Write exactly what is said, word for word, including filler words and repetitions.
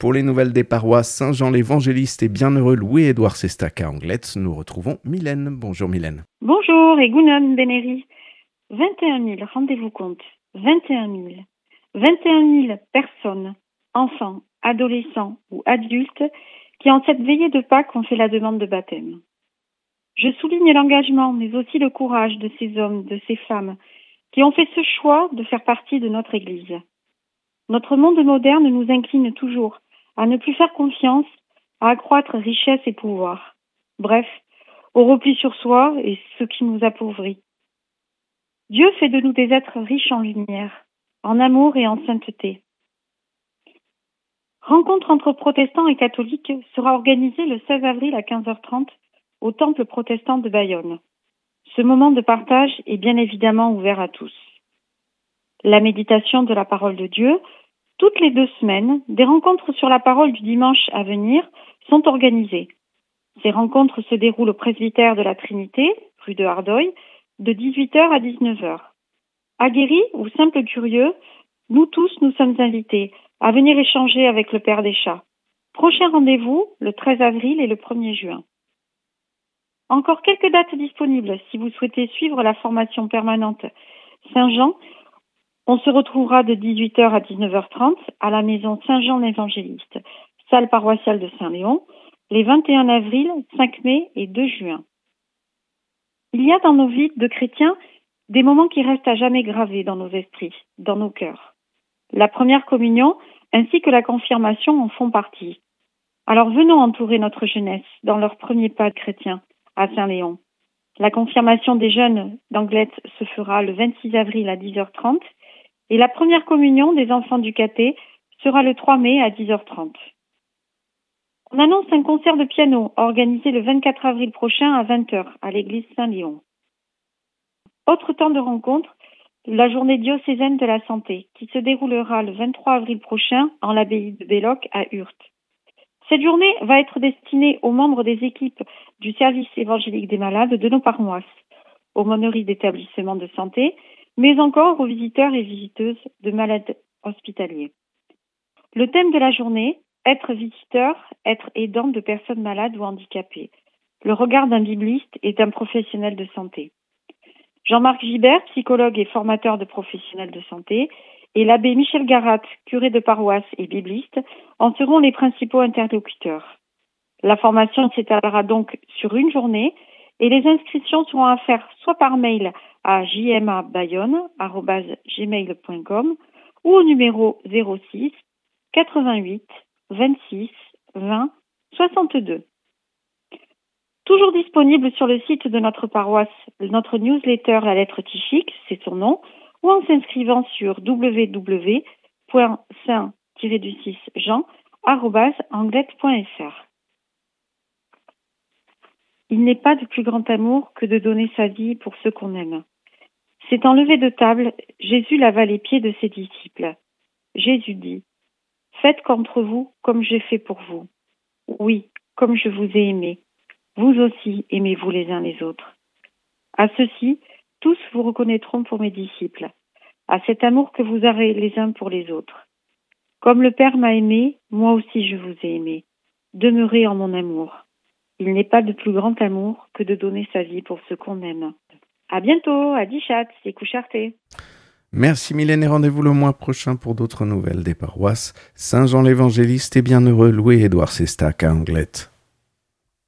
Pour les nouvelles des paroisses Saint-Jean l'Évangéliste et Bienheureux Louis-Édouard Sestac à Anglet, nous retrouvons Mylène. Bonjour Mylène. Bonjour et Gounon Bénéry. vingt et un mille, rendez-vous compte, vingt et un mille. vingt et un mille personnes, enfants, adolescents ou adultes, qui en cette veillée de Pâques ont fait la demande de baptême. Je souligne l'engagement, mais aussi le courage de ces hommes, de ces femmes, qui ont fait ce choix de faire partie de notre Église. Notre monde moderne nous incline toujours à ne plus faire confiance, à accroître richesse et pouvoir. Bref, au repli sur soi et ce qui nous appauvrit. Dieu fait de nous des êtres riches en lumière, en amour et en sainteté. Rencontre entre protestants et catholiques sera organisée le seize avril à quinze heures trente au Temple protestant de Bayonne. Ce moment de partage est bien évidemment ouvert à tous. La méditation de la parole de Dieu, toutes les deux semaines, des rencontres sur la parole du dimanche à venir sont organisées. Ces rencontres se déroulent au presbytère de la Trinité, rue de Hardeuil, de dix-huit heures à dix-neuf heures. Aguerris ou simples curieux, nous tous nous sommes invités à venir échanger avec le Père des Chats. Prochain rendez-vous, le treize avril et le premier juin. Encore quelques dates disponibles si vous souhaitez suivre la formation permanente Saint-Jean. On se retrouvera de dix-huit heures à dix-neuf heures trente à la maison Saint-Jean l'Évangéliste, salle paroissiale de Saint-Léon, les vingt et un avril, cinq mai et deux juin. Il y a dans nos vies de chrétiens des moments qui restent à jamais gravés dans nos esprits, dans nos cœurs. La première communion ainsi que la confirmation en font partie. Alors venons entourer notre jeunesse dans leurs premiers pas de chrétiens à Saint-Léon. La confirmation des jeunes d'Anglet se fera le vingt-six avril à dix heures trente et la première communion des enfants du caté sera le trois mai à dix heures trente. On annonce un concert de piano organisé le vingt-quatre avril prochain à vingt heures à l'église Saint-Léon. Autre temps de rencontre, la journée diocésaine de la santé qui se déroulera le vingt-trois avril prochain en l'abbaye de Belloc à Hurt. Cette journée va être destinée aux membres des équipes du service évangélique des malades de nos paroisses, aux monneries d'établissements de santé, mais encore aux visiteurs et visiteuses de malades hospitaliers. Le thème de la journée, être visiteur, être aidant de personnes malades ou handicapées. Le regard d'un bibliste et d'un professionnel de santé. Jean-Marc Gibert, psychologue et formateur de professionnels de santé, et l'abbé Michel Garat, curé de paroisse et bibliste, en seront les principaux interlocuteurs. La formation s'étalera donc sur une journée et les inscriptions seront à faire soit par mail à j m a bayonne arobase gmail point com ou au numéro zéro six quatre-vingt-huit vingt-six vingt soixante-deux. Toujours disponible sur le site de notre paroisse, notre newsletter La Lettre Tichique, c'est son nom, ou en s'inscrivant sur w w w point saint tiret jean arobase anglet point f r. Il n'est pas de plus grand amour que de donner sa vie pour ceux qu'on aime. C'est en levée de table, Jésus lava les pieds de ses disciples. Jésus dit « Faites qu'entre vous comme j'ai fait pour vous. Oui, comme je vous ai aimé. Vous aussi aimez-vous les uns les autres. À ceux-ci, tous vous reconnaîtront pour mes disciples, à cet amour que vous aurez les uns pour les autres. Comme le Père m'a aimé, moi aussi je vous ai aimé. Demeurez en mon amour. Il n'est pas de plus grand amour que de donner sa vie pour ceux qu'on aime. À bientôt, à Dichat, c'est Coucharté. Merci Mylène et rendez-vous le mois prochain pour d'autres nouvelles des paroisses Saint-Jean l'Évangéliste et Bienheureux Louis-Édouard Sestac à Anglet.